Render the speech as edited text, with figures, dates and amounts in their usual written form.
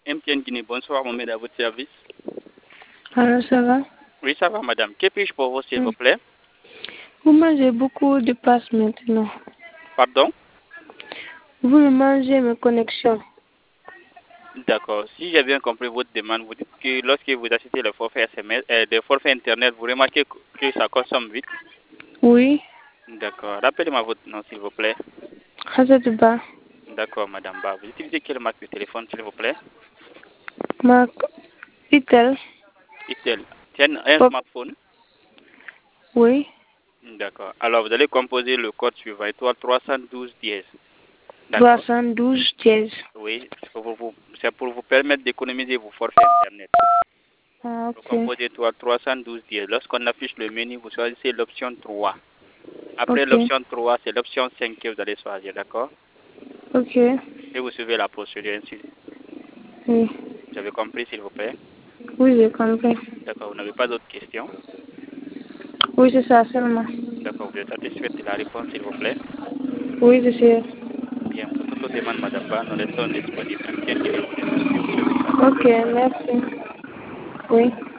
MTN Guinée, bonsoir, mon maître, à votre service. Alors, ça va? Oui, ça va, madame. Que puis-je pour vous, s'il vous plaît? Vous mangez beaucoup de passe maintenant. Pardon? Vous me mangez mes connexions. D'accord. Si j'ai bien compris votre demande, vous dites que lorsque vous achetez le forfait SMS, des forfaits Internet, vous remarquez que ça consomme vite. Oui. D'accord. Rappelez-moi votre nom, s'il vous plaît. Hazatba. D'accord, madame Ba. Vous utilisez quelle marque de téléphone, s'il vous plaît? Marc Itel. Itel. Tiens, un Pop. smartphone? Oui. D'accord. Alors, vous allez composer le code suivant, étoile 312 dièse. D'accord. 312 dièse. Oui, c'est pour vous permettre d'économiser vos forfaits Internet. Ah, Vous ok. composez étoile 312 dièse. Lorsqu'on affiche le menu, vous choisissez l'option 3. Après Ok. l'option 3, c'est l'option 5 que vous allez choisir, d'accord? Ok. Et vous suivez la procédure ainsi. Oui. Vous avez compris, s'il vous plaît? Oui, j'ai compris. D'accord, vous n'avez pas d'autres questions? Oui, c'est ça seulement. D'accord, vous êtes satisfait de la réponse, s'il vous plaît? Oui, je sais. Bien, pour toute autre demande, madame Ba, nous restons disponibles. MTN Guinée vous remercie. Vous souhaite une agréable Ok, soirée. merci. Oui.